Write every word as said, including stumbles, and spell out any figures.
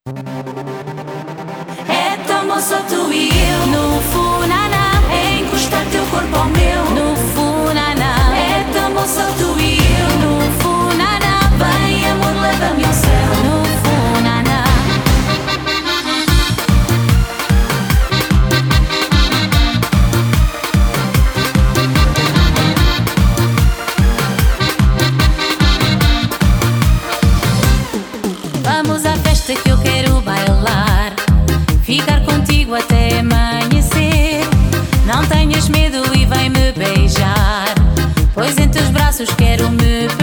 É tão bom só tu e eu. No funaná, é encostar teu corpo ao meu. No funaná, é tão bom só tu e eu. No funaná, vem amor, leva-me ao céu. No funaná. Vamos à festa que eu quero bailar, ficar contigo até amanhecer. Não tenhas medo e vem me beijar, pois em teus braços quero me